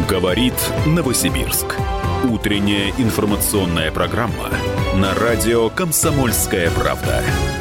Говорит Новосибирск. Утренняя информационная программа на радио «Комсомольская правда».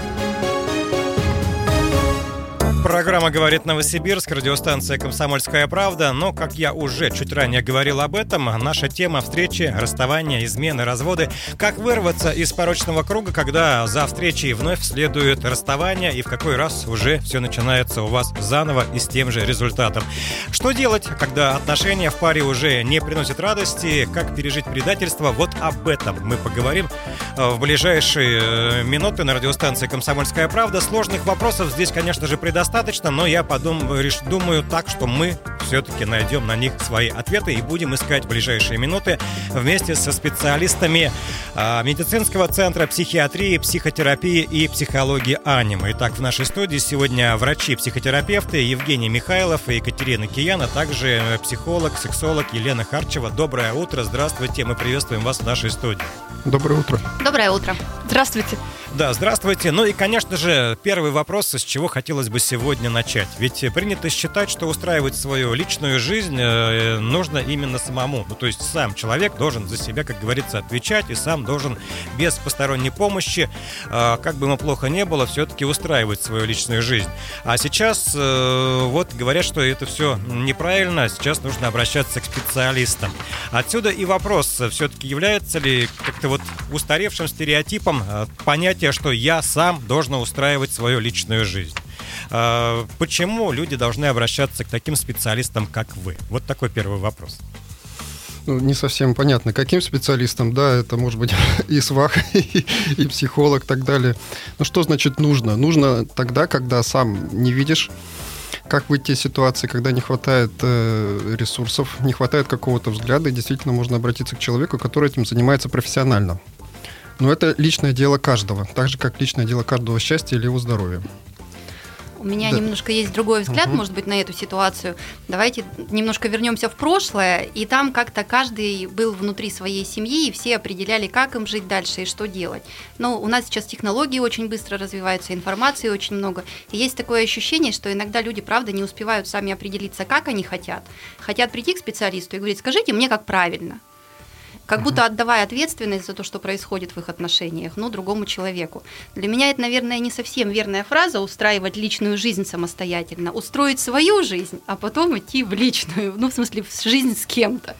Программа «Говорит Новосибирск», радиостанция «Комсомольская правда». Но, как я уже чуть ранее говорил об этом, наша тема встречи, расставания, измены, разводы. Как вырваться из порочного круга, когда за встречей вновь следует расставание, и в какой раз уже все начинается у вас заново и с тем же результатом. Что делать, когда отношения в паре уже не приносят радости? Как пережить предательство? Вот об этом мы поговорим в ближайшие минуты на радиостанции «Комсомольская правда». Сложных вопросов здесь, конечно же, предостаточно, но я думаю так, что мы все-таки найдем на них свои ответы и будем искать в ближайшие минуты вместе со специалистами медицинского центра психиатрии, психотерапии и психологии «Анима». Итак, в нашей студии сегодня врачи-психотерапевты Евгений Михайлов и Екатерина Киян, а также психолог, сексолог Елена Харчева. Доброе утро, здравствуйте, мы приветствуем вас в нашей студии. Доброе утро. Доброе утро. Здравствуйте. Да, здравствуйте. Ну и, конечно же, первый вопрос, с чего хотелось бы сегодня начать. Ведь принято считать, что устраивать свою личную жизнь нужно именно самому. Ну, то есть сам человек должен за себя, как говорится, отвечать, и сам должен без посторонней помощи, как бы ему плохо не было, все-таки устраивать свою личную жизнь. А сейчас вот говорят, что это все неправильно, сейчас нужно обращаться к специалистам. Отсюда и вопрос, все-таки является ли как-то вот устаревшим стереотипом понятие, что я сам должен устраивать свою личную жизнь. Почему люди должны обращаться к таким специалистам, как вы? Вот такой первый вопрос. Ну, не совсем понятно, каким специалистам, да, это может быть и свах, и психолог, и так далее. Но что значит нужно? Нужно тогда, когда сам не видишь, как выйти из ситуации, когда не хватает ресурсов, не хватает какого-то взгляда, и действительно можно обратиться к человеку, который этим занимается профессионально. Но это личное дело каждого, так же, как личное дело каждого счастья или его здоровья. У меня немножко есть другой взгляд, может быть, на эту ситуацию. Давайте немножко вернемся в прошлое, и там как-то каждый был внутри своей семьи, и все определяли, как им жить дальше и что делать. Но у нас сейчас технологии очень быстро развиваются, информации очень много, и есть такое ощущение, что иногда люди, правда, не успевают сами определиться, как они хотят. Хотят прийти к специалисту и говорить: скажите мне, как правильно. Как будто отдавая ответственность за то, что происходит в их отношениях, другому человеку. Для меня это, наверное, не совсем верная фраза — устраивать личную жизнь самостоятельно. Устроить свою жизнь, а потом идти в личную, в смысле, в жизнь с кем-то.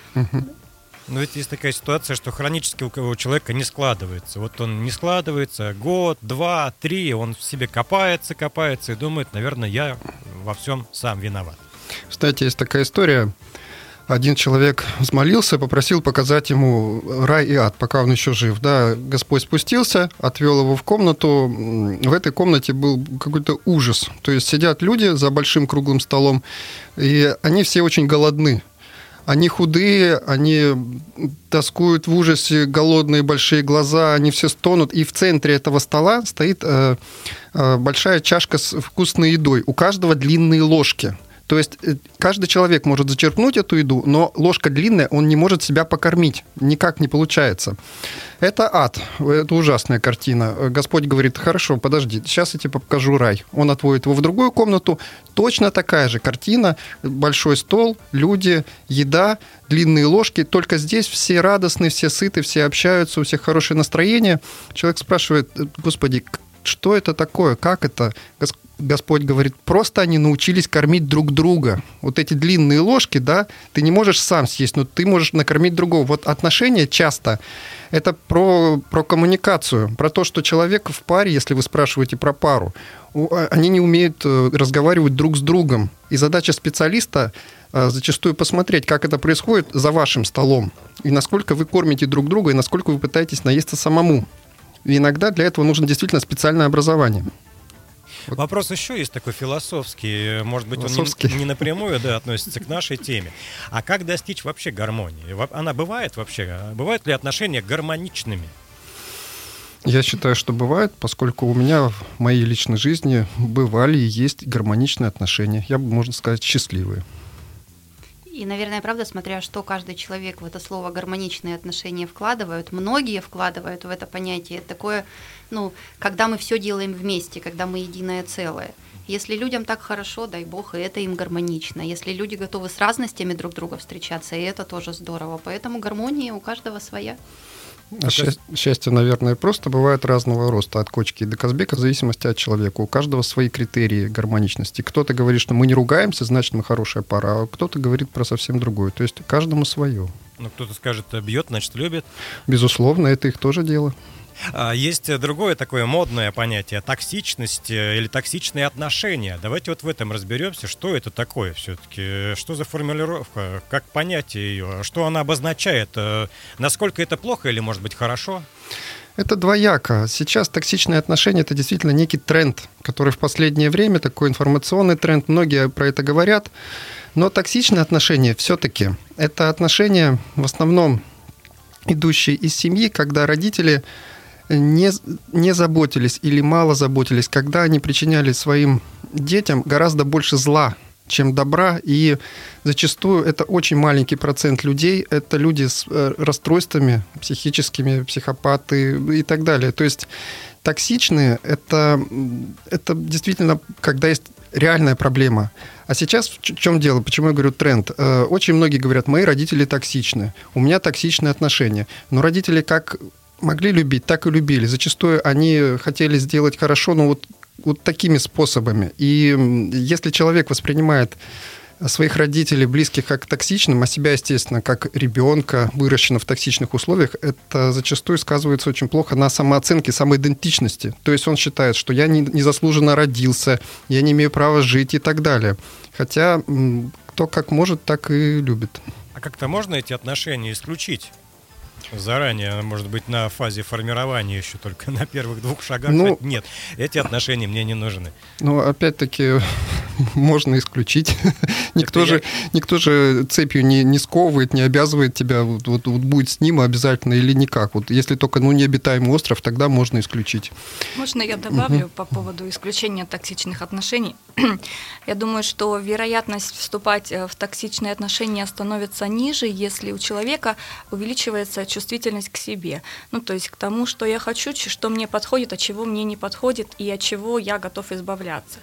Но ведь есть такая ситуация, что хронически у человека не складывается. Вот он не складывается год, 2, 3, он в себе копается и думает: наверное, я во всем сам виноват. Кстати, есть такая история. Один человек взмолился, попросил показать ему рай и ад, пока он еще жив. Да, Господь спустился, отвел его в комнату. В этой комнате был какой-то ужас. То есть сидят люди за большим круглым столом, и они все очень голодны. Они худые, они тоскуют в ужасе, голодные большие глаза, они все стонут. И в центре этого стола стоит большая чашка с вкусной едой. У каждого длинные ложки. То есть каждый человек может зачерпнуть эту еду, но ложка длинная, он не может себя покормить. Никак не получается. Это ад. Это ужасная картина. Господь говорит: хорошо, подожди, сейчас я тебе покажу рай. Он отводит его в другую комнату. Точно такая же картина. Большой стол, люди, еда, длинные ложки. Только здесь все радостные, все сыты, все общаются, у всех хорошее настроение. Человек спрашивает: Господи, что это такое? Как это? Господь говорит: просто они научились кормить друг друга. Вот эти длинные ложки, да, ты не можешь сам съесть, но ты можешь накормить другого. Вот отношения часто это про коммуникацию, про то, что человек в паре, если вы спрашиваете про пару, они не умеют разговаривать друг с другом. И задача специалиста зачастую посмотреть, как это происходит за вашим столом, и насколько вы кормите друг друга, и насколько вы пытаетесь наесться самому. И иногда для этого нужно действительно специальное образование. Вопрос еще есть такой философский, может быть, он не напрямую относится к нашей теме. А как достичь вообще гармонии? Она бывает вообще? Бывают ли отношения гармоничными? Я считаю, что бывает, поскольку у меня в моей личной жизни бывали и есть гармоничные отношения. Я бы, можно сказать, счастливые. И, наверное, правда, смотря что каждый человек в это слово «гармоничные отношения» вкладывают, многие вкладывают в это понятие такое, когда мы все делаем вместе, когда мы единое целое. Если людям так хорошо, дай бог, и это им гармонично. Если люди готовы с разностями друг друга встречаться, и это тоже здорово. Поэтому гармония у каждого своя. Счастье, наверное, просто бывает разного роста, от кочки до Казбека, в зависимости от человека. У каждого свои критерии гармоничности. Кто-то говорит, что мы не ругаемся, значит, мы хорошая пара, а кто-то говорит про совсем другое. То есть каждому свое. Ну, кто-то скажет, бьет, значит, любит. Безусловно, это их тоже дело. Есть другое такое модное понятие — токсичность или токсичные отношения. Давайте вот в этом разберемся, что это такое все-таки, что за формулировка, как понятие ее, что она обозначает, насколько это плохо или, может быть, хорошо? Это двояко. Сейчас токсичные отношения – это действительно некий тренд, который в последнее время, такой информационный тренд, многие про это говорят. Но токсичные отношения все-таки – это отношения в основном идущие из семьи, когда родители не заботились или мало заботились, когда они причиняли своим детям гораздо больше зла, чем добра, и зачастую это очень маленький процент людей, это люди с расстройствами психическими, психопаты и так далее. То есть токсичные – это действительно, когда есть реальная проблема. А сейчас в чем дело? Почему я говорю тренд? Очень многие говорят, мои родители токсичны, у меня токсичные отношения. Но родители как могли любить, так и любили. Зачастую они хотели сделать хорошо, но вот такими способами. И если человек воспринимает своих родителей, близких, как токсичным, а себя, естественно, как ребенка, выращенного в токсичных условиях, это зачастую сказывается очень плохо на самооценке, самоидентичности. То есть он считает, что я незаслуженно родился, я не имею права жить и так далее. Хотя кто как может, так и любит. А как-то можно эти отношения исключить? Заранее, может быть, на фазе формирования еще только на первых 2 шагах. Нет, эти отношения мне не нужны. Ну, опять-таки, можно исключить. Никто же цепью не сковывает, не обязывает тебя, вот будет с ним обязательно или никак. Вот если только необитаемый остров, тогда можно исключить. Можно я добавлю по поводу исключения токсичных отношений? Я думаю, что вероятность вступать в токсичные отношения становится ниже, если у человека увеличивается чувствительность к себе. Ну, то есть к тому, что я хочу, что мне подходит, от чего мне не подходит и от чего я готов избавляться.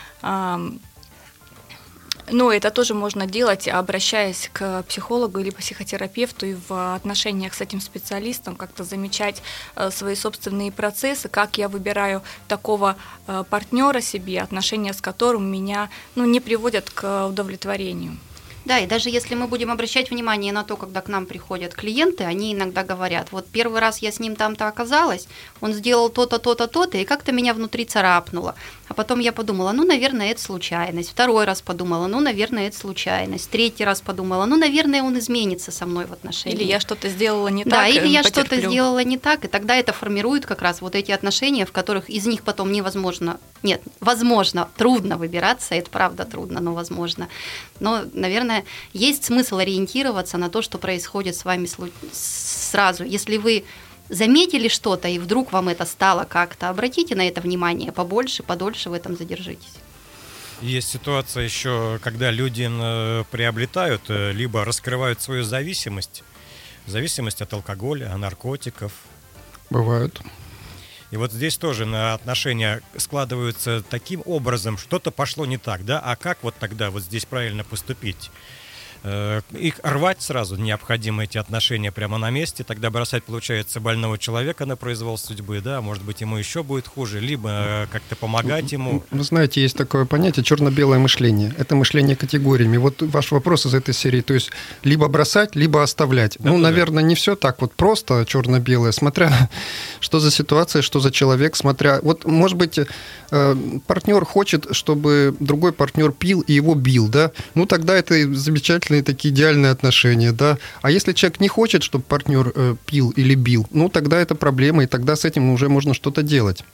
Но это тоже можно делать, обращаясь к психологу или психотерапевту и в отношениях с этим специалистом, как-то замечать свои собственные процессы, как я выбираю такого партнера себе, отношения с которым меня не приводят к удовлетворению. Да, и даже если мы будем обращать внимание на то, когда к нам приходят клиенты, они иногда говорят, вот первый раз я с ним там-то оказалась, он сделал то-то, то-то, то-то, и как-то меня внутри царапнуло. А потом я подумала, наверное, это случайность. Второй раз подумала, наверное, это случайность. Третий раз подумала, наверное, он изменится со мной в отношениях. Или я что-то сделала не так. Да, или я что-то сделала не так, и тогда это формирует как раз вот эти отношения, в которых из них потом возможно, трудно выбираться, это правда трудно, но возможно. Но, наверное, есть смысл ориентироваться на то, что происходит с вами сразу. Если вы заметили что-то, и вдруг вам это стало как-то, обратите на это внимание побольше, подольше в этом задержитесь. Есть ситуация еще, когда люди приобретают, либо раскрывают свою зависимость от алкоголя, наркотиков. Бывают. И вот здесь тоже отношения складываются таким образом, что-то пошло не так, да? А как вот тогда вот здесь правильно поступить? Их рвать сразу необходимо, эти отношения прямо на месте, тогда бросать, получается, больного человека на произвол судьбы, да, может быть, ему еще будет хуже, либо как-то помогать ему. Вы знаете, есть такое понятие черно-белое мышление. Это мышление категориями. Вот ваш вопрос из этой серии, то есть либо бросать, либо оставлять. Наверное, не все так вот просто черно-белое, смотря что за ситуация, что за человек, смотря... Вот, может быть, партнер хочет, чтобы другой партнер пил и его бил, да? Тогда это замечательно, такие идеальные отношения, да. А если человек не хочет, чтобы партнер пил или бил, тогда это проблема, и тогда с этим уже можно что-то делать.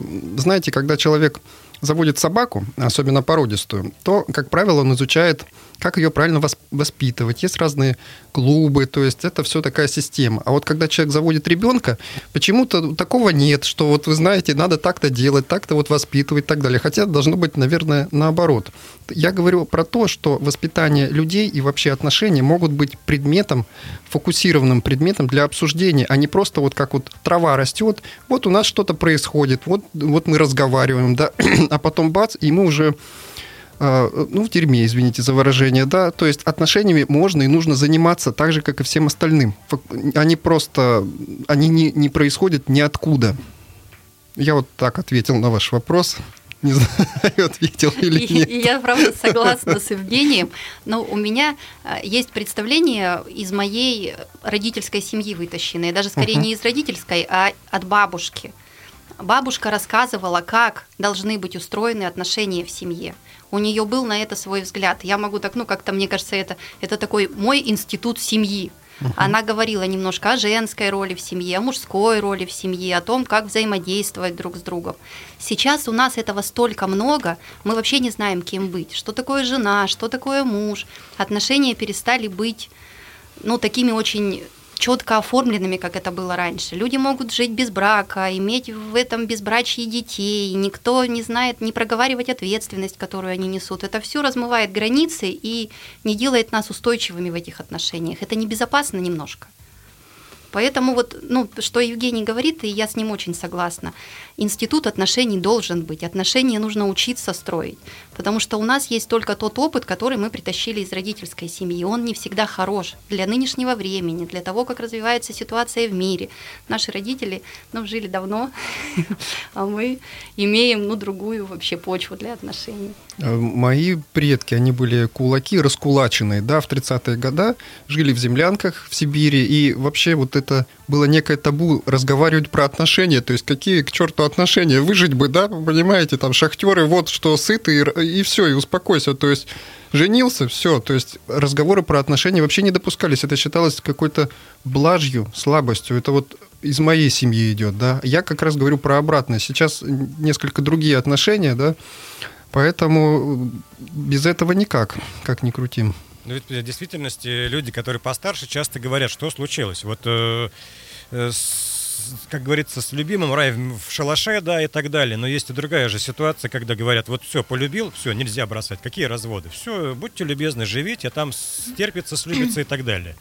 Знаете, когда человек заводит собаку, особенно породистую, то, как правило, он изучает как ее правильно воспитывать. Есть разные клубы, то есть это все такая система. А вот когда человек заводит ребенка, почему-то такого нет, что вот вы знаете, надо так-то делать, так-то вот воспитывать и так далее. Хотя должно быть, наверное, наоборот. Я говорю про то, что воспитание людей и вообще отношения могут быть предметом, фокусированным предметом для обсуждения, а не просто вот как вот трава растет, вот у нас что-то происходит, вот мы разговариваем, да, а потом бац, и мы уже в дерьме, извините за выражение, да, то есть отношениями можно и нужно заниматься так же, как и всем остальным. Они не происходят ниоткуда. Я вот так ответил на ваш вопрос. Не знаю, ответил или нет. Я, правда, согласна с Евгением, но у меня есть представление из моей родительской семьи вытащенное, даже скорее не из родительской, а от бабушки. Бабушка рассказывала, как должны быть устроены отношения в семье. У нее был на это свой взгляд. Я могу так, как-то, мне кажется, это такой мой институт семьи. Она говорила немножко о женской роли в семье, о мужской роли в семье, о том, как взаимодействовать друг с другом. Сейчас у нас этого столько много, мы вообще не знаем, кем быть. Что такое жена, что такое муж. Отношения перестали быть, такими очень четко оформленными, как это было раньше. Люди могут жить без брака, иметь в этом безбрачие детей, никто не знает, не проговаривать ответственность, которую они несут. Это все размывает границы и не делает нас устойчивыми в этих отношениях. Это небезопасно немножко. Поэтому что Евгений говорит, и я с ним очень согласна. Институт отношений должен быть. Отношения нужно учиться строить. Потому что у нас есть только тот опыт, который мы притащили из родительской семьи. Он не всегда хорош для нынешнего времени, для того, как развивается ситуация в мире. Наши родители жили давно, а мы имеем другую вообще почву для отношений. Мои предки, они были кулаки раскулаченные, да, в 30-е годы, жили в землянках в Сибири, и вообще вот это было некое табу разговаривать про отношения, то есть какие к черту отношения, выжить бы, да, понимаете, там шахтеры, вот что сыты, и все, и успокойся, то есть женился, все, то есть разговоры про отношения вообще не допускались, это считалось какой-то блажью, слабостью, это вот из моей семьи идет, да, я как раз говорю про обратное, сейчас несколько другие отношения, да, поэтому без этого никак, как ни крутим. Но ведь в действительности люди, которые постарше, часто говорят, что случилось. Вот, как говорится, с любимым рай в шалаше, да, и так далее. Но есть и другая же ситуация, когда говорят, вот все, полюбил, все, нельзя бросать. Какие разводы? Все, будьте любезны, живите, а там стерпится, слюбится и так далее.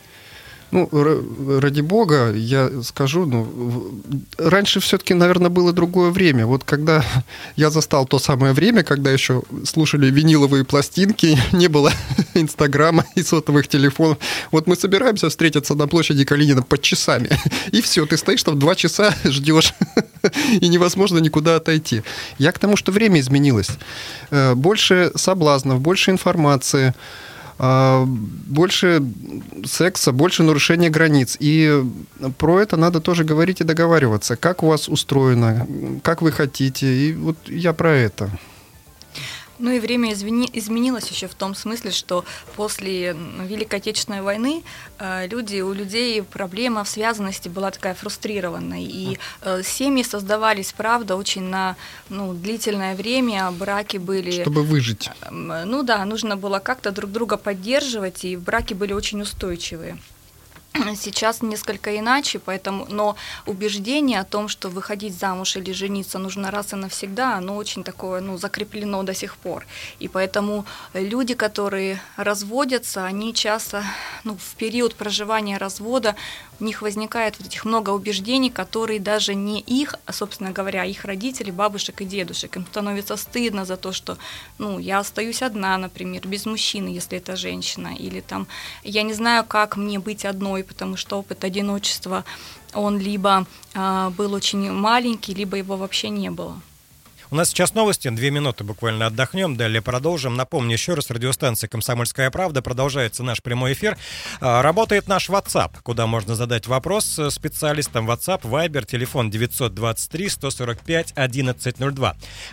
Ради бога, я скажу, раньше все-таки, наверное, было другое время. Вот когда я застал то самое время, когда еще слушали виниловые пластинки, не было Инстаграма и сотовых телефонов. Вот мы собираемся встретиться на площади Калинина под часами, и все, ты стоишь там 2 часа, ждешь, и невозможно никуда отойти. Я к тому, что время изменилось. Больше соблазнов, больше информации, больше секса, больше нарушения границ. И про это надо тоже говорить и договариваться. Как у вас устроено, как вы хотите. И вот я про это. И время изменилось еще в том смысле, что после Великой Отечественной войны у людей проблема в связанности была такая фрустрированная. И семьи создавались, правда, очень на длительное время, браки были... Чтобы выжить. Нужно было как-то друг друга поддерживать, и браки были очень устойчивые. Сейчас несколько иначе, но убеждение о том, что выходить замуж или жениться нужно раз и навсегда, оно очень такое, закреплено до сих пор. И поэтому люди, которые разводятся, они часто, в период проживания развода, у них возникает вот этих много убеждений, которые даже не их, а, собственно говоря, их родителей, бабушек и дедушек. Им становится стыдно за то, что, я остаюсь одна, например, без мужчины, если это женщина, или там, я не знаю, как мне быть одной, потому что опыт одиночества, он либо был очень маленький, либо его вообще не было. У нас сейчас новости, 2 минуты буквально отдохнем, далее продолжим. Напомню еще раз, радиостанция «Комсомольская правда», продолжается наш прямой эфир. Работает наш WhatsApp, куда можно задать вопрос специалистам. WhatsApp, Viber, телефон 923-145-1102.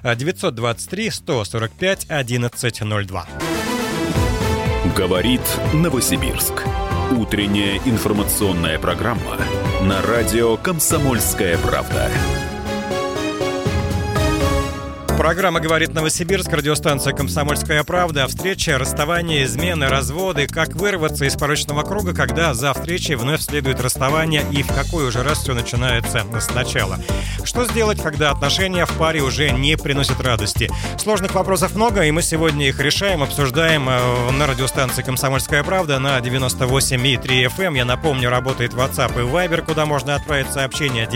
923-145-1102. Говорит Новосибирск. Утренняя информационная программа на радио «Комсомольская правда». Программа «Говорит Новосибирск», радиостанция «Комсомольская правда». Встреча, расставание, измены, разводы. Как вырваться из порочного круга, когда за встречей вновь следует расставание, и в какой уже раз все начинается сначала. Что сделать, когда отношения в паре уже не приносят радости? Сложных вопросов много, и мы сегодня их решаем, обсуждаем на радиостанции «Комсомольская правда» на 98,3 FM. Я напомню, работает WhatsApp и Viber, куда можно отправить сообщение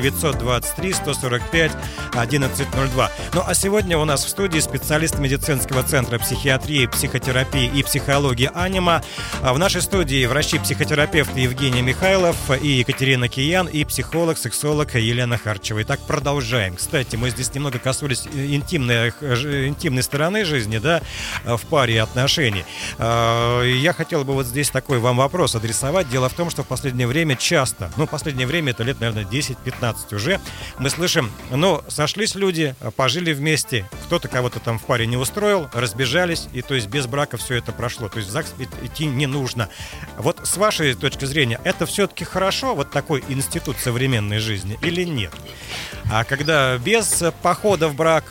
923-145-1102. Ну а сегодня у нас в студии специалист медицинского центра психиатрии, психотерапии и психологии «Анима». В нашей студии врачи-психотерапевт Евгений Михайлов и Екатерина Киян, и психолог-сексолог Елена Харчева. Итак, продолжаем. Кстати, мы здесь немного коснулись интимной стороны жизни, да, в паре и отношений. Я хотел бы вот здесь такой вам вопрос адресовать. Дело в том, что в последнее время часто, последнее время, это лет, наверное, 10-15 уже, мы слышим, сошлись люди, пожили вместе, кто-то кого-то там в паре не устроил, разбежались, и то есть без брака все это прошло, то есть в ЗАГС идти не нужно. Вот с вашей точки зрения, это все-таки хорошо, вот такой институт современной жизни, или нет? А когда без похода в брак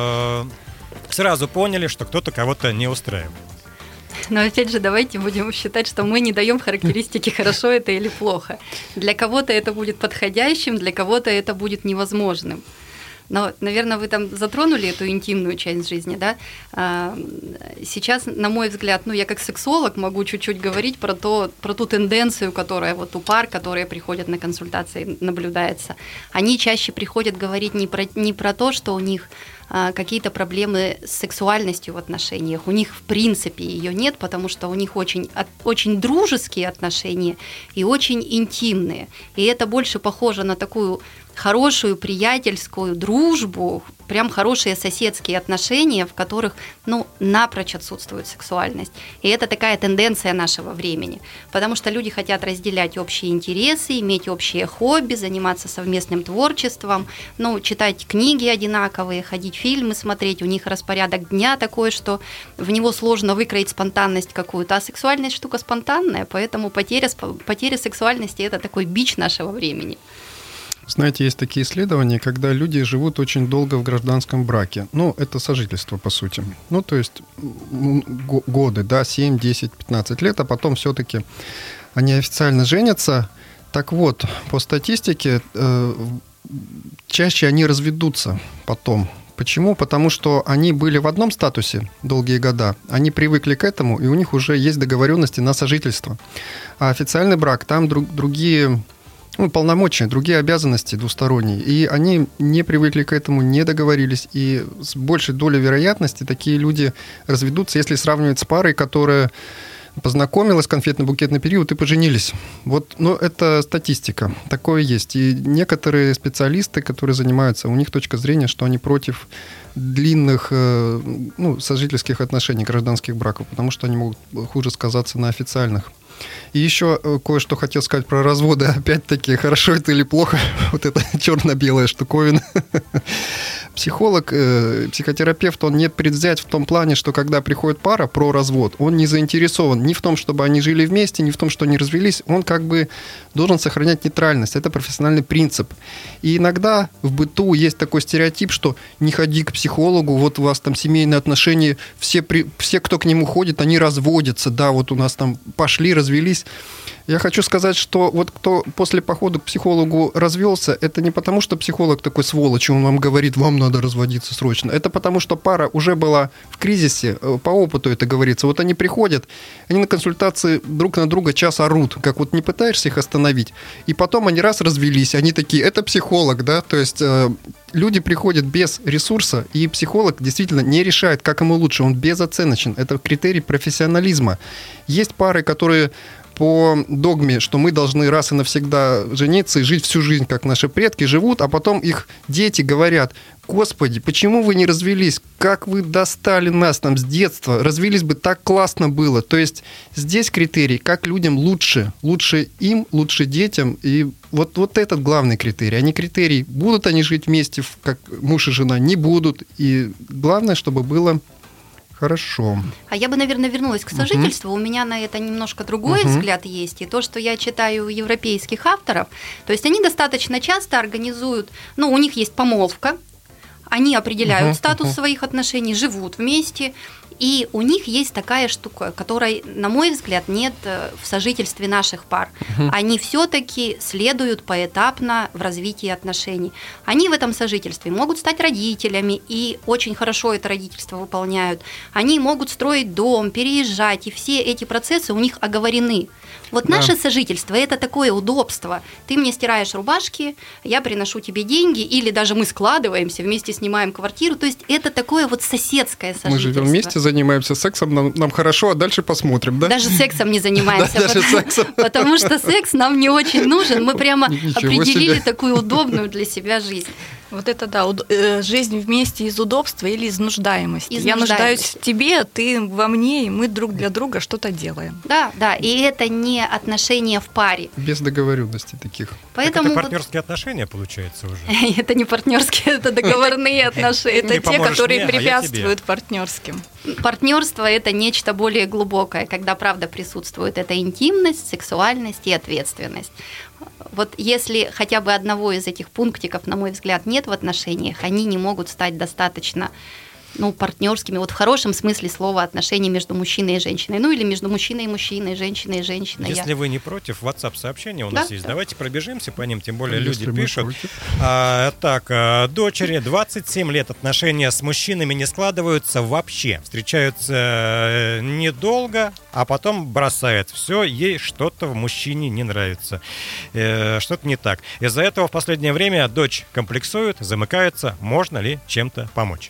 сразу поняли, что кто-то кого-то не устраивает? Но опять же, давайте будем считать, что мы не даем характеристики, хорошо это или плохо. Для кого-то это будет подходящим, для кого-то это будет невозможным. Но, наверное, вы там затронули эту интимную часть жизни, да? Сейчас, на мой взгляд, я как сексолог могу чуть-чуть говорить про ту тенденцию, которая вот у пар, которые приходят на консультации, наблюдается. Они чаще приходят говорить не про то, что у них какие-то проблемы с сексуальностью в отношениях. У них, в принципе, ее нет, потому что у них очень дружеские отношения и очень интимные. И это больше похоже на такую хорошую приятельскую дружбу, прям хорошие соседские отношения, в которых, напрочь отсутствует сексуальность. И это такая тенденция нашего времени, потому что люди хотят разделять общие интересы, иметь общие хобби, заниматься совместным творчеством, читать книги одинаковые, ходить фильмы смотреть. У них распорядок дня такой, что в него сложно выкроить спонтанность какую-то, а сексуальность штука спонтанная, поэтому потеря сексуальности – это такой бич нашего времени. Знаете, есть такие исследования, когда люди живут очень долго в гражданском браке. Это сожительство, по сути. То есть годы, 7, 10, 15 лет, а потом все-таки они официально женятся. Так вот, по статистике, чаще они разведутся потом. Почему? Потому что они были в одном статусе долгие года, они привыкли к этому, и у них уже есть договоренности на сожительство. А официальный брак, там другие полномочия, другие обязанности двусторонние. И они не привыкли к этому, не договорились. И с большей долей вероятности такие люди разведутся, если сравнивать с парой, которая познакомилась, конфетно-букетный период, и поженились. Это статистика. Такое есть. И некоторые специалисты, которые занимаются, у них точка зрения, что они против длинных сожительских отношений, гражданских браков, потому что они могут хуже сказаться на официальных. И еще кое-что хотел сказать про разводы. Опять-таки, хорошо это или плохо, вот эта черно-белая штуковина. Психолог, психотерапевт, он не предвзят в том плане, что когда приходит пара про развод, он не заинтересован ни в том, чтобы они жили вместе, ни в том, что они развелись. Он как бы должен сохранять нейтральность. Это профессиональный принцип. И иногда в быту есть такой стереотип, что не ходи к психологу, вот у вас там семейные отношения, все, кто к нему ходит, они разводятся, вот у нас там пошли, развелись. Я хочу сказать, что вот кто после похода к психологу развелся, это не потому, что психолог такой сволочь, он вам говорит, вам надо разводиться срочно. Это потому, что пара уже была в кризисе, по опыту это говорится. Вот они приходят, они на консультации друг на друга час орут, как вот не пытаешься их остановить. И потом они раз развелись, они такие, это психолог, да, то есть люди приходят без ресурса, и психолог действительно не решает, как ему лучше, он безоценочен. Это критерий профессионализма. Есть пары, которые по догме, что мы должны раз и навсегда жениться и жить всю жизнь, как наши предки живут, а потом их дети говорят: Господи, почему вы не развелись? Как вы достали нас там с детства? Развелись бы, так классно было. То есть здесь критерий, как людям лучше. Лучше им, лучше детям. И вот этот главный критерий. А не критерий, будут они жить вместе, как муж и жена, не будут. И главное, чтобы было хорошо. А я бы, наверное, вернулась к сожительству. У меня на это немножко другой взгляд есть. И то, что я читаю у европейских авторов, то есть они достаточно часто организуют, у них есть помолвка, они определяют статус своих отношений, живут вместе, и у них есть такая штука, которой, на мой взгляд, нет в сожительстве наших пар. Они все-таки следуют поэтапно в развитии отношений. Они в этом сожительстве могут стать родителями, и очень хорошо это родительство выполняют. Они могут строить дом, переезжать, и все эти процессы у них оговорены. Вот наше сожительство – это такое удобство. Ты мне стираешь рубашки, я приношу тебе деньги, или даже мы складываемся, вместе снимаем квартиру. То есть это такое вот соседское сожительство. Мы живем вместе, занимаемся сексом, нам хорошо, а дальше посмотрим, да? Даже сексом не занимаемся, потому что секс нам не очень нужен. Мы прямо определили такую удобную для себя жизнь. Вот это да, жизнь вместе из удобства или из нуждаемости. Я нуждаюсь в тебе, ты во мне, и мы друг для друга что-то делаем. Да, да, и это не отношения в паре. Без договоренностей таких. Поэтому это партнерские отношения, получается, уже. Это не партнерские, это договорные отношения. Это те, которые препятствуют партнерским. Партнерство – это нечто более глубокое, когда правда присутствует. Это интимность, сексуальность и ответственность. Вот если хотя бы одного из этих пунктиков, на мой взгляд, нет в отношениях, они не могут стать достаточно партнерскими, вот в хорошем смысле слова, отношения между мужчиной и женщиной, или между мужчиной и мужчиной, женщиной и женщиной. Если вы не против, WhatsApp-сообщения у нас есть. Давайте пробежимся по ним, тем более люди пишут. Дочери 27 лет, отношения с мужчинами не складываются вообще. Встречаются недолго, а потом бросает все, ей что-то в мужчине не нравится. Что-то не так. Из-за этого в последнее время дочь комплексует, замыкается. Можно ли чем-то помочь?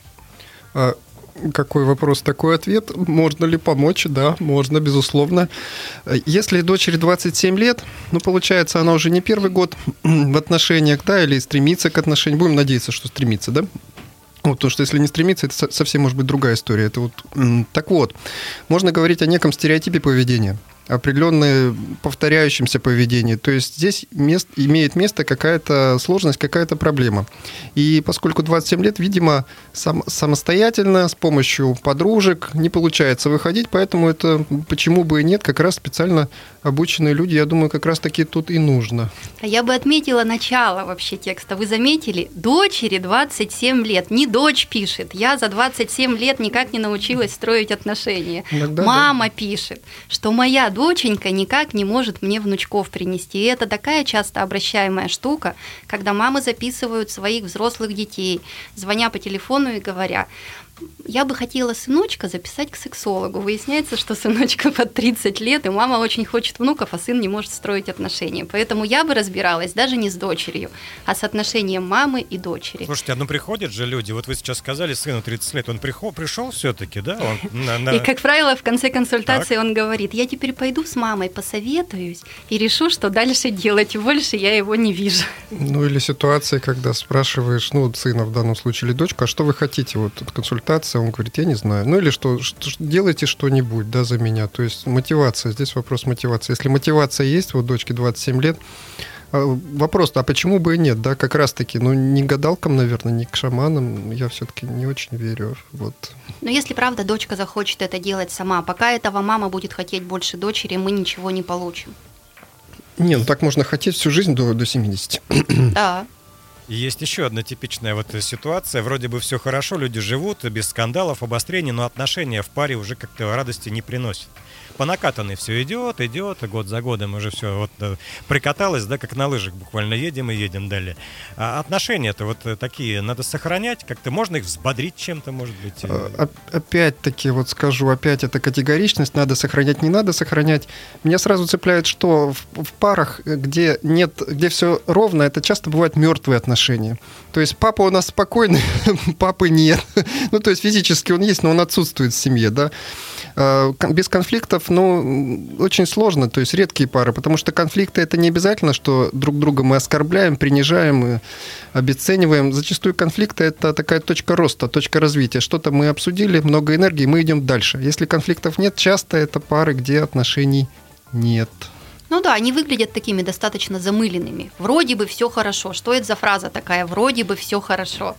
Какой вопрос, такой ответ. Можно ли помочь? Да, можно, безусловно. Если дочери 27 лет, получается, она уже не первый год в отношениях, да, или стремится к отношениям. Будем надеяться, что стремится, да? Потому что если не стремится, это совсем может быть другая история. Это так вот, можно говорить о неком стереотипе поведения, определенное повторяющемся поведении. То есть здесь имеет место какая-то сложность, какая-то проблема. И поскольку 27 лет, видимо, самостоятельно, с помощью подружек не получается выходить, поэтому это почему бы и нет, как раз специально обученные люди, я думаю, как раз-таки тут и нужно. Я бы отметила начало вообще текста. Вы заметили? Дочери 27 лет. Не дочь пишет. Я за 27 лет никак не научилась строить отношения. Иногда, мама пишет, что моя доченька никак не может мне внучков принести. И это такая часто обращаемая штука, когда мамы записывают своих взрослых детей, звоня по телефону и говоря: я бы хотела сыночка записать к сексологу. Выясняется, что сыночка под 30 лет, и мама очень хочет внуков, а сын не может строить отношения. Поэтому я бы разбиралась даже не с дочерью, а с отношением мамы и дочери. Слушайте, приходят же люди, вот вы сейчас сказали, сыну 30 лет, он пришел все-таки, да? И, как правило, в конце консультации он говорит: я теперь пойду с мамой, посоветуюсь и решу, что дальше делать, и больше я его не вижу. Или ситуация, когда спрашиваешь, сына в данном случае, или дочку, а что вы хотите, вот консультация, он говорит: я не знаю. Или что делайте что-нибудь, да, за меня. То есть мотивация, здесь вопрос мотивации. Если мотивация есть, вот дочке 27 лет, вопрос-то, а почему бы и нет, да, как раз-таки, не к гадалкам, наверное, не к шаманам, я все-таки не очень верю, вот. Но если, правда, дочка захочет это делать сама, пока этого мама будет хотеть больше дочери, мы ничего не получим. Не, так можно хотеть всю жизнь до 70. Да. И есть еще одна типичная ситуация. Вроде бы все хорошо, люди живут без скандалов, обострений, но отношения в паре уже как-то радости не приносят. По накатанной все идет, год за годом уже все прикаталось, да, как на лыжах буквально едем и едем далее. А отношения-то такие надо сохранять, как-то можно их взбодрить чем-то, может быть. Опять-таки, скажу, это категоричность, надо сохранять, не надо сохранять. Меня сразу цепляет, что в парах, где все ровно, это часто бывают мертвые отношения. То есть папа у нас спокойный, папы нет. То есть физически он есть, но он отсутствует в семье, да. Без конфликтов, очень сложно, то есть редкие пары, потому что конфликты — это не обязательно, что друг друга мы оскорбляем, принижаем, обесцениваем. Зачастую конфликты — это такая точка роста, точка развития. Что-то мы обсудили, много энергии, мы идем дальше. Если конфликтов нет, часто это пары, где отношений нет. Они выглядят такими достаточно замыленными. Вроде бы все хорошо. Что это за фраза такая? Вроде бы все хорошо.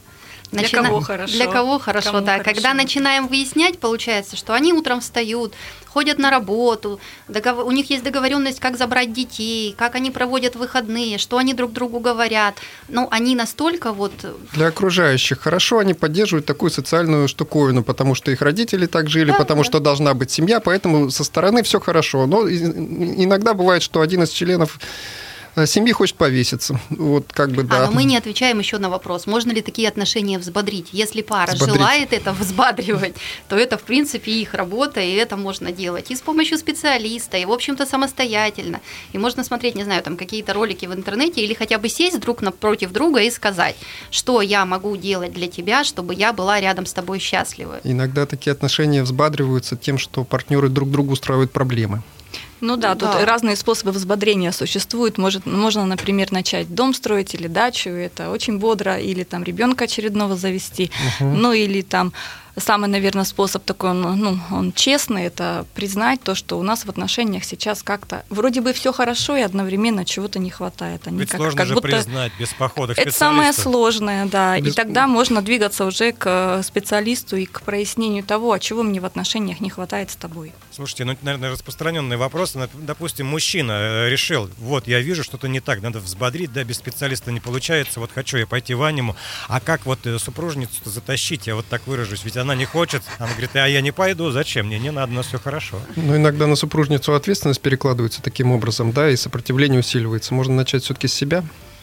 Для кого хорошо. Для кого хорошо, кому да. хорошо. Когда начинаем выяснять, получается, что они утром встают, ходят на работу, у них есть договоренность, как забрать детей, как они проводят выходные, что они друг другу говорят. Ну, они настолько вот... Для окружающих хорошо, они поддерживают такую социальную штуковину, потому что их родители так жили, потому что должна быть семья, поэтому со стороны все хорошо. Но иногда бывает, что один из членов семьи хочет повеситься. Вот, как бы, да. Но мы не отвечаем еще на вопрос, можно ли такие отношения взбодрить. Если пара желает это взбадривать, то это, в принципе, их работа, и это можно делать и с помощью специалиста, и, в общем-то, самостоятельно. И можно смотреть, не знаю, там какие-то ролики в интернете, или хотя бы сесть друг напротив друга и сказать, что я могу делать для тебя, чтобы я была рядом с тобой счастлива. Иногда такие отношения взбадриваются тем, что партнеры друг другу устраивают проблемы. Ну да, тут разные способы взбодрения существуют. Можно, например, начать дом строить или дачу, это очень бодро, или там ребенка очередного завести, ну или там самый, наверное, способ такой, он честный, это признать то, что у нас в отношениях сейчас как-то вроде бы все хорошо и одновременно чего-то не хватает. Ведь сложно же признать без похода к специалисту. Это самое сложное, да. И тогда можно двигаться уже к специалисту и к прояснению того, а чего мне в отношениях не хватает с тобой. Слушайте, наверное, распространенный вопрос. Допустим, мужчина решил, вот, я вижу, что-то не так, надо взбодрить, да, без специалиста не получается, вот хочу я пойти в аниму, а как вот супружницу-то затащить, я вот так выражусь, ведь она не хочет, она говорит, а я не пойду, зачем мне, не надо, у нас все хорошо. Ну, иногда на супружницу ответственность перекладывается таким образом, да, и сопротивление усиливается. Можно начать все-таки с себя?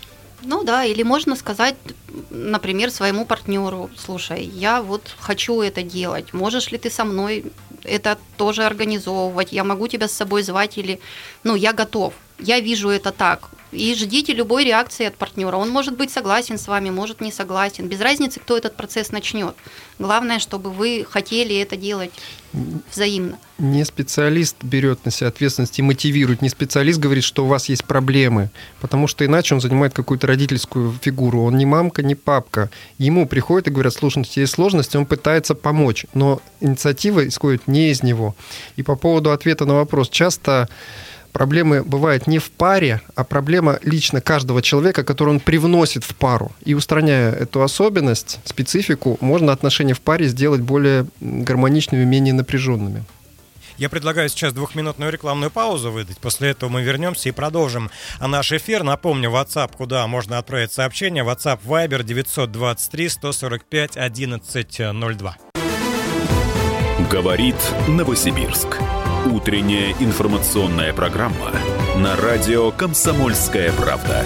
Ну да, или можно сказать, например, своему партнеру, слушай, я вот хочу это делать, можешь ли ты со мной это тоже организовывать, я могу тебя с собой звать, или, я готов, я вижу это так. И ждите любой реакции от партнера. Он может быть согласен с вами, может не согласен. Без разницы, кто этот процесс начнет. Главное, чтобы вы хотели это делать взаимно. Не специалист берет на себя ответственность и мотивирует. Не специалист говорит, что у вас есть проблемы. Потому что иначе он занимает какую-то родительскую фигуру. Он не мамка, не папка. Ему приходят и говорят, слушайте, есть сложности, он пытается помочь. Но инициатива исходит не из него. И по поводу ответа на вопрос. Часто проблемы бывают не в паре, а проблема лично каждого человека, которую он привносит в пару. И устраняя эту особенность, специфику, можно отношения в паре сделать более гармоничными, менее напряженными. Я предлагаю сейчас 2-минутную рекламную паузу выдать. После этого мы вернемся и продолжим наш эфир. Напомню, WhatsApp, куда можно отправить сообщение. WhatsApp Viber 923-145-1102. Говорит Новосибирск. Утренняя информационная программа на радио «Комсомольская правда».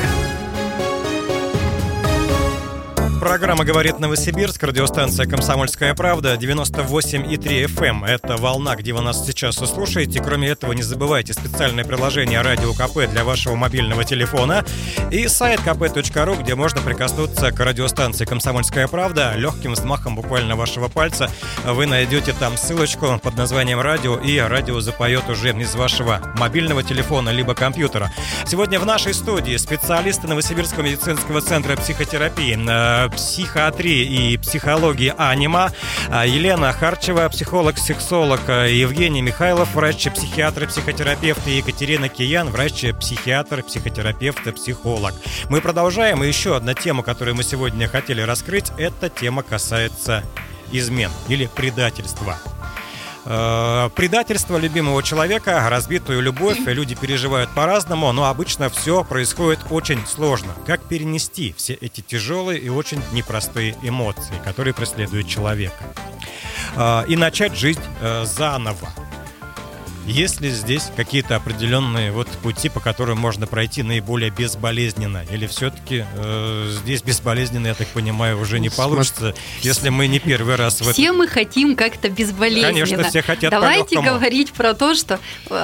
Программа «Говорит Новосибирск», радиостанция «Комсомольская правда», 98,3 FM. Это волна, где вы нас сейчас слушаете. Кроме этого, не забывайте специальное приложение «Радио КП» для вашего мобильного телефона и сайт kp.ru, где можно прикоснуться к радиостанции «Комсомольская правда». Легким взмахом буквально вашего пальца вы найдете там ссылочку под названием «Радио», и радио запоет уже из вашего мобильного телефона либо компьютера. Сегодня в нашей студии специалисты Новосибирского медицинского центра психотерапии, психиатрии и психологии «Анима», Елена Харчева, психолог-сексолог, Евгений Михайлов, врач-психиатр, психотерапевт, и Екатерина Киян, врач-психиатр, психотерапевт, психолог. Мы продолжаем, и еще одна тема, которую мы сегодня хотели раскрыть, эта тема касается измен или предательства. Предательство любимого человека, разбитую любовь, люди переживают по-разному, но обычно все происходит очень сложно. Как перенести все эти тяжелые и очень непростые эмоции, которые преследуют человека, и начать жить заново? Есть ли здесь какие-то определенные пути, по которым можно пройти наиболее безболезненно? Или все-таки здесь безболезненно, я так понимаю, уже не получится, если мы не первый раз в этом... Все мы хотим как-то безболезненно. Конечно, все хотят Давайте по-легкому. говорить про то, что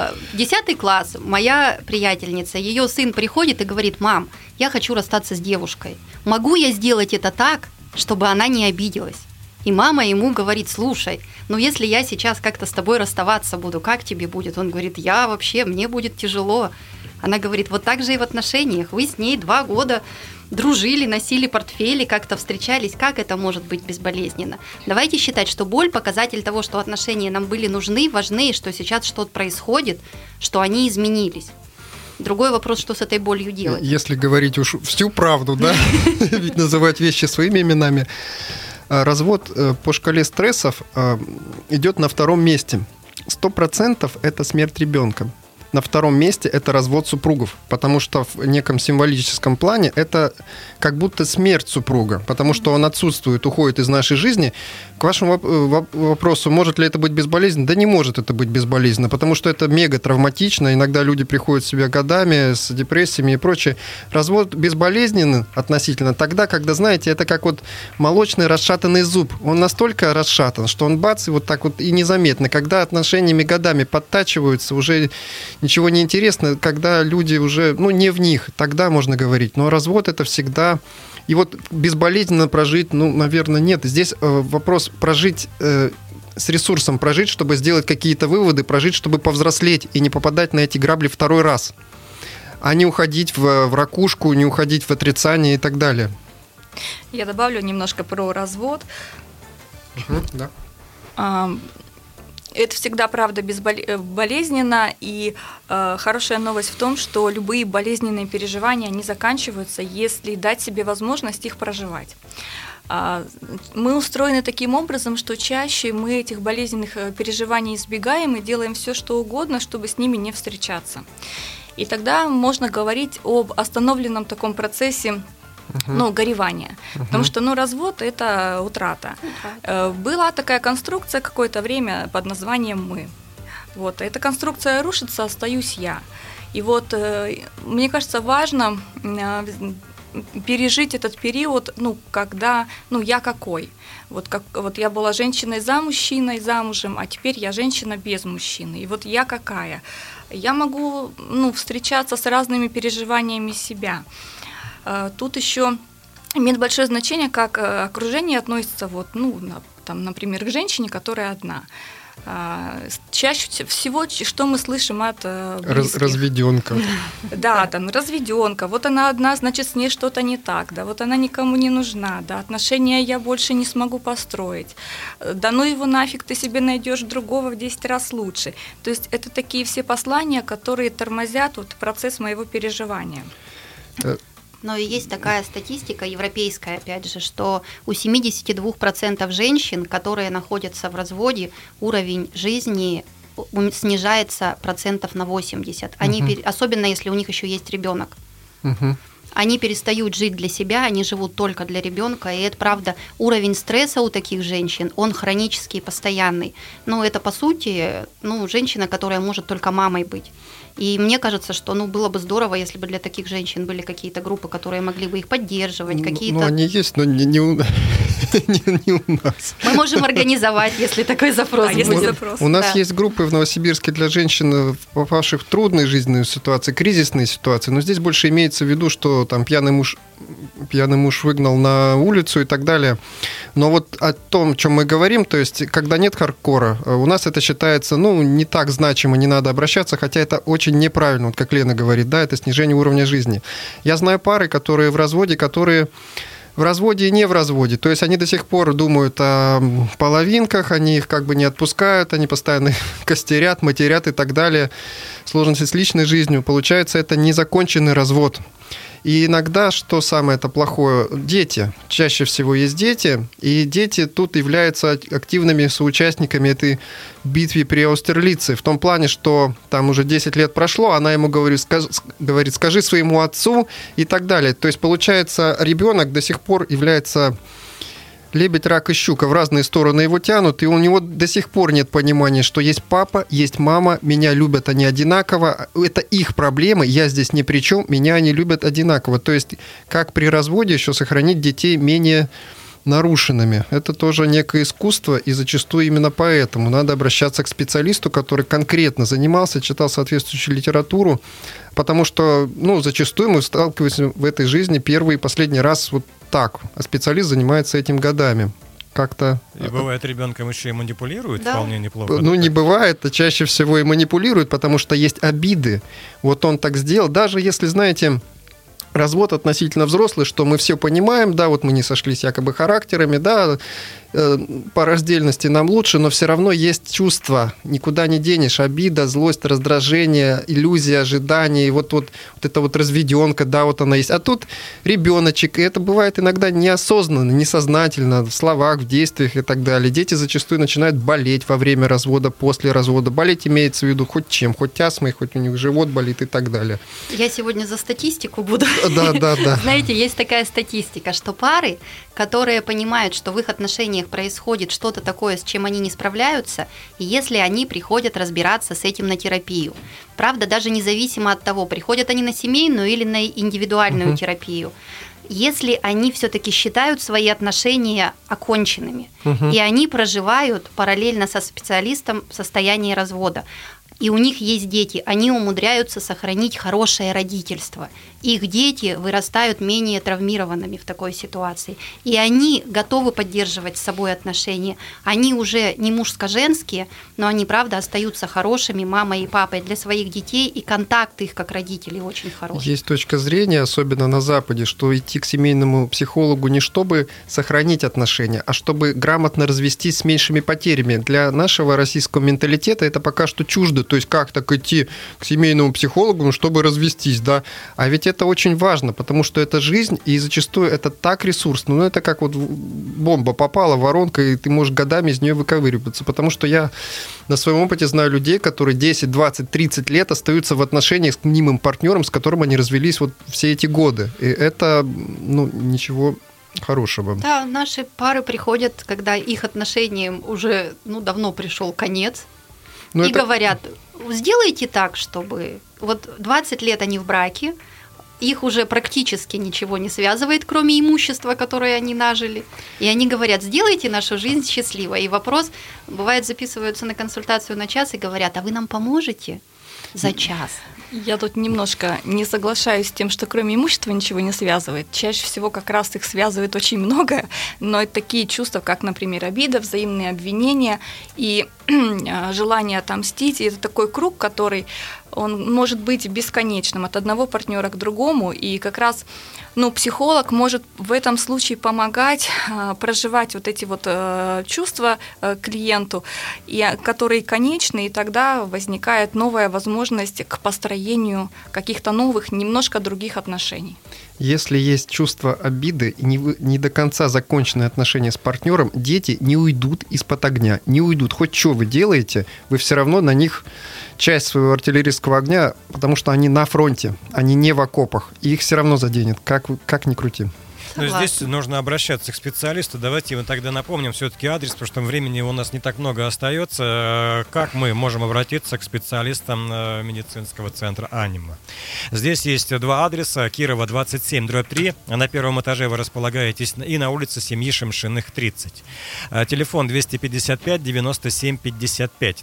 10 класс, моя приятельница, ее сын приходит и говорит: мам, я хочу расстаться с девушкой. Могу я сделать это так, чтобы она не обиделась? И мама ему говорит: слушай, если я сейчас как-то с тобой расставаться буду, как тебе будет? Он говорит: мне будет тяжело. Она говорит: вот так же и в отношениях. Вы с ней 2 года дружили, носили портфели, как-то встречались. Как это может быть безболезненно? Давайте считать, что боль – показатель того, что отношения нам были нужны, важны, и что сейчас что-то происходит, что они изменились. Другой вопрос, что с этой болью делать. Если говорить уж всю правду, да, ведь называть вещи своими именами. развод по шкале стрессов идет на втором месте. 100% это смерть ребенка. На втором месте это развод супругов, потому что в неком символическом плане это как будто смерть супруга, потому что он отсутствует, уходит из нашей жизни. К вашему вопросу, может ли это быть безболезненно? Да не может это быть безболезненно, потому что это мега травматично. Иногда люди приходят в себя годами с депрессиями и прочее. Развод безболезненный относительно тогда, когда, знаете, это как вот молочный расшатанный зуб. Он настолько расшатан, что он бац, и вот так вот и незаметно. Когда отношениями годами подтачиваются, уже ничего не интересно, когда люди уже, не в них, тогда можно говорить. Но развод это всегда... И вот безболезненно прожить, наверное, нет. Здесь вопрос прожить с ресурсом, прожить, чтобы сделать какие-то выводы, прожить, чтобы повзрослеть и не попадать на эти грабли второй раз, а не уходить в ракушку, не уходить в отрицание и так далее. Я добавлю немножко про развод. Да. Это всегда, правда, болезненно, и хорошая новость в том, что любые болезненные переживания, они заканчиваются, если дать себе возможность их проживать. Мы устроены таким образом, что чаще мы этих болезненных переживаний избегаем и делаем все, что угодно, чтобы с ними не встречаться. И тогда можно говорить об остановленном таком процессе горевания. Потому что, развод – это утрата. Была такая конструкция какое-то время под названием «мы». Вот, эта конструкция рушится, остаюсь я. И вот, мне кажется, важно пережить этот период, когда, я какой. Вот я была женщиной за мужчиной, замужем, а теперь я женщина без мужчины. И вот я какая? Я могу, встречаться с разными переживаниями себя. Тут еще имеет большое значение, как окружение относится, например, к женщине, которая одна. Чаще всего, что мы слышим от близких. Разведенка. Да, разведенка. Вот она одна, значит, с ней что-то не так. Да, вот она никому не нужна. Да, отношения я больше не смогу построить. Да ну его нафиг, ты себе найдешь другого в 10 раз лучше. То есть это такие все послания, которые тормозят процесс моего переживания. Но и есть такая статистика европейская, опять же, что у 72% женщин, которые находятся в разводе, уровень жизни снижается процентов на 80%. Они, особенно если у них еще есть ребенок. Они перестают жить для себя, они живут только для ребенка, и это правда. Уровень стресса у таких женщин, он хронический, постоянный. Но это, по сути, женщина, которая может только мамой быть. И мне кажется, что было бы здорово, если бы для таких женщин были какие-то группы, которые могли бы их поддерживать, какие-то... они есть, но не у нас. Мы можем организовать, если такой запрос будет. У нас есть группы в Новосибирске для женщин, попавших в трудные жизненные ситуации, кризисные ситуации, но здесь больше имеется в виду, что там пьяный муж выгнал на улицу и так далее. Но вот о том, о чем мы говорим, то есть, когда нет хардкора, у нас это считается, не так значимо, не надо обращаться, хотя это очень неправильно, как Лена говорит, да, это снижение уровня жизни. Я знаю пары, которые в разводе, которые в разводе и не в разводе. То есть они до сих пор думают о половинках, они их как бы не отпускают, они постоянно костерят, матерят и так далее. Сложности с личной жизнью. Получается, это незаконченный развод. И иногда, что самое-то плохое, дети. Чаще всего есть дети, и дети тут являются активными соучастниками этой битвы при Аустерлице. В том плане, что там уже 10 лет прошло, она ему говорит, скажи своему отцу и так далее. То есть, получается, ребенок до сих пор является... Лебедь, рак и щука в разные стороны его тянут, и у него до сих пор нет понимания, что есть папа, есть мама, меня любят они одинаково, это их проблемы, я здесь ни при чем, меня они любят одинаково. То есть, как при разводе еще сохранить детей менее нарушенными. Это тоже некое искусство, и зачастую именно поэтому надо обращаться к специалисту, который конкретно занимался, читал соответствующую литературу, потому что, зачастую мы сталкиваемся в этой жизни первый и последний раз вот так, а специалист занимается этим годами. Как-то... И бывает, ребенком еще и манипулируют, да. Вполне неплохо. Не бывает, а чаще всего и манипулируют, потому что есть обиды. Вот он так сделал, даже если, знаете... Развод относительно взрослый, что мы все понимаем, да, вот мы не сошлись якобы характерами, да, по раздельности нам лучше, но все равно есть чувства, никуда не денешь, обида, злость, раздражение, иллюзия, ожидание, и вот эта вот разведенка, да, вот она есть. А тут ребеночек, и это бывает иногда неосознанно, несознательно, в словах, в действиях и так далее. Дети зачастую начинают болеть во время развода, после развода. Болеть имеется в виду хоть чем, хоть астмой, хоть у них живот болит и так далее. Я сегодня за статистику буду. Да. Знаете, есть такая статистика, что пары, которые понимают, что в их отношениях происходит что-то такое, с чем они не справляются, и если они приходят разбираться с этим на терапию. Правда, даже независимо от того, приходят они на семейную или на индивидуальную терапию. Если они все-таки считают свои отношения оконченными, и они проживают параллельно со специалистом в состоянии развода, и у них есть дети, они умудряются сохранить хорошее родительство. Их дети вырастают менее травмированными в такой ситуации. И они готовы поддерживать с собой отношения. Они уже не мужско-женские, но они, правда, остаются хорошими мамой и папой для своих детей, и контакт их как родителей очень хороший. Есть точка зрения, особенно на Западе, что идти к семейному психологу не чтобы сохранить отношения, а чтобы грамотно развестись с меньшими потерями. Для нашего российского менталитета это пока что чуждо. То есть как так идти к семейному психологу, чтобы развестись, да? А ведь это очень важно, потому что это жизнь, и зачастую это так ресурсно. Ну, это как вот бомба попала, воронка, и ты можешь годами из нее выковыриваться. Потому что я на своем опыте знаю людей, которые 10, 20, 30 лет остаются в отношениях с мнимым партнером, с которым они развелись вот все эти годы. И это, ничего хорошего. Да, наши пары приходят, когда их отношениям уже давно пришел конец, и говорят: сделайте так, чтобы вот 20 лет они в браке, их уже практически ничего не связывает, кроме имущества, которое они нажили. И они говорят: сделайте нашу жизнь счастливой. И вопрос, бывает, записываются на консультацию на час и говорят: а вы нам поможете за час? Я тут немножко не соглашаюсь с тем, что кроме имущества ничего не связывает. Чаще всего как раз их связывает очень многое, но это такие чувства, как, например, обида, взаимные обвинения и желание отомстить. И это такой круг, который он может быть бесконечным от одного партнера к другому, и как раз психолог может в этом случае помогать проживать вот эти вот чувства клиенту, которые конечны, и тогда возникает новая возможность к построению каких-то новых, немножко других отношений. Если есть чувство обиды и не до конца законченные отношения с партнером, дети не уйдут из-под огня, не уйдут. Хоть что вы делаете, вы все равно на них часть своего артиллерийского огня, потому что они на фронте, они не в окопах, и их все равно заденет, как ни крути. Но здесь нужно обращаться к специалисту. Давайте мы тогда напомним все-таки адрес, потому что времени у нас не так много остается. Как мы можем обратиться к специалистам медицинского центра «Анима»? Здесь есть два адреса. Кирова, 27/3. На первом этаже вы располагаетесь, и на улице семьи Шемшиных, 30. Телефон 255-97-55.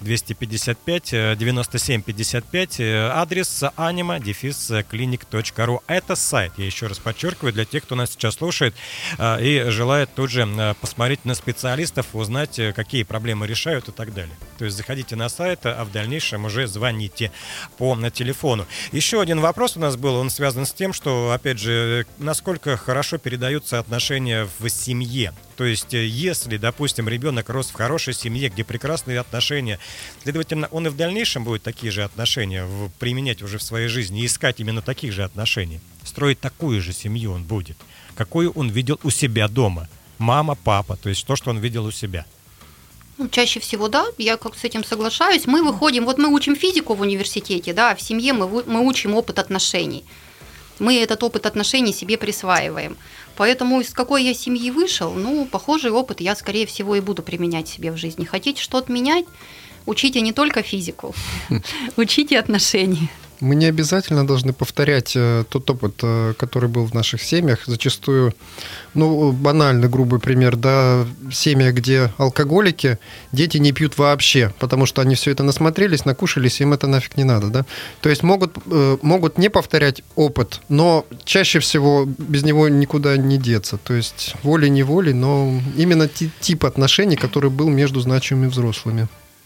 255-97-55. Адрес anima-clinic.ru. Это сайт, я еще раз подчеркиваю, для тех, кто нас сейчас слушает и желает тут же посмотреть на специалистов, узнать, какие проблемы решают и так далее. То есть заходите на сайт, а в дальнейшем уже звоните по телефону. Еще один вопрос у нас был, он связан с тем, что, опять же, насколько хорошо передаются отношения в семье. То есть, если, допустим, ребенок рос в хорошей семье, где прекрасные отношения, следовательно, он и в дальнейшем будет такие же отношения применять уже в своей жизни и искать именно таких же отношений. Строить такую же семью он будет, какую он видел у себя дома. Мама, папа, то есть то, что он видел у себя. Чаще всего, да, я как с этим соглашаюсь. Мы выходим, мы учим физику в университете, да, в семье мы учим опыт отношений. Мы этот опыт отношений себе присваиваем. Поэтому из какой я семьи вышел, похожий опыт я, скорее всего, и буду применять себе в жизни. Хотите что-то менять? Учите не только физику, учите отношения. Мы не обязательно должны повторять тот опыт, который был в наших семьях. Зачастую, банальный, грубый пример, да, семья, где алкоголики, дети не пьют вообще, потому что они все это насмотрелись, накушались, им это нафиг не надо, да. То есть могут не повторять опыт, но чаще всего без него никуда не деться. То есть волей-неволей, но именно тип отношений, который был между значимыми взрослыми.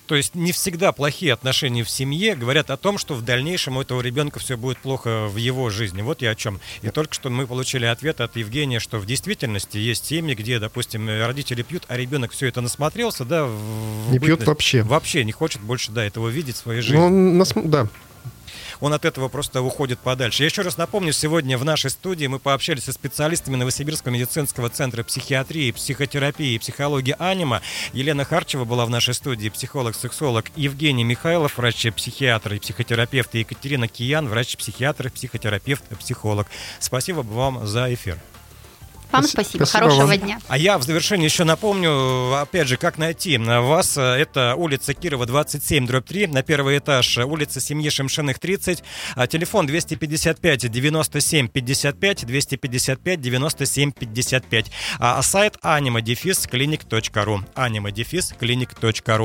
То есть не всегда плохие отношения в семье говорят о том, что в дальнейшем у этого ребенка все будет плохо в его жизни. Вот я о чем. И только что мы получили ответ от Евгения, что в действительности есть семьи, где, допустим, родители пьют, а ребенок все это насмотрелся, да, не пьет вообще. Вообще не хочет больше, да, этого видеть в своей жизни. Да. Он от этого просто уходит подальше. Я еще раз напомню, сегодня в нашей студии мы пообщались со специалистами Новосибирского медицинского центра психиатрии, психотерапии и психологии «Анима». Елена Харчева была в нашей студии, психолог-сексолог, Евгений Михайлов, врач-психиатр и психотерапевт, и Екатерина Киян, врач-психиатр, психотерапевт, психолог. Спасибо вам за эфир. Вам спасибо. Хорошего вам дня. А я в завершении еще напомню, опять же, как найти вас. Это улица Кирова, 27/3, на первый этаж, улица Семьи Шемшиных, 30. Телефон 255 97 55, 255 97 55. А сайт anima-clinic.ru. anima-clinic.ru.